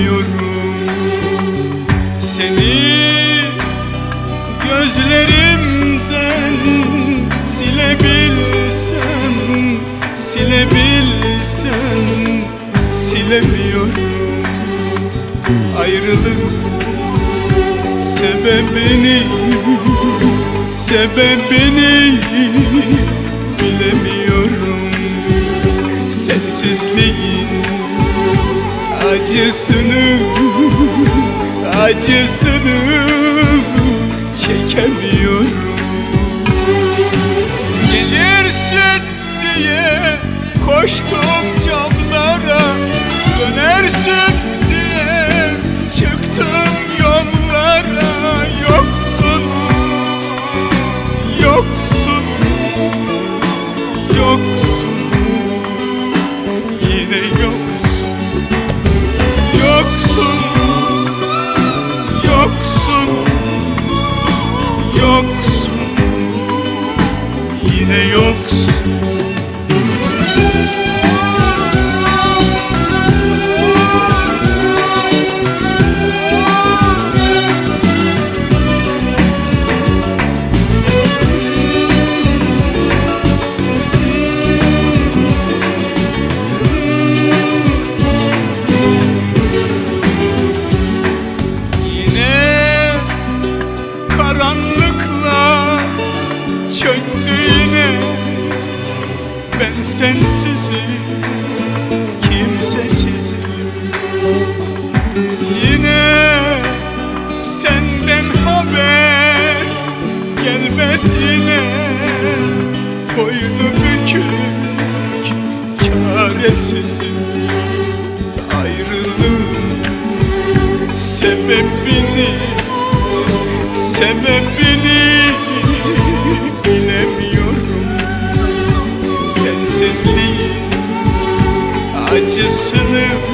çekemiyorum. Seni gözlerimden silebilsem, silebilsem silemiyorum. Ayrılık sebebini, sebebini bilemiyorum. Sensizliğin acısını, acısını çekemiyorum. Gelirsin diye koştum camlara, dönersin diye çıktım yollara. Yoksun, yoksun, yoksun, yine yoksun. Yoksun, yoksun, yoksun, yine yoksun. Karanlıklar çöktü yine, ben sensizim, kimsesizim. Yine senden haber gelmez yine, boynu bükük çaresizim. Ayrılığın sebebini, sebebini bilemiyorum. Sensizliğin acısını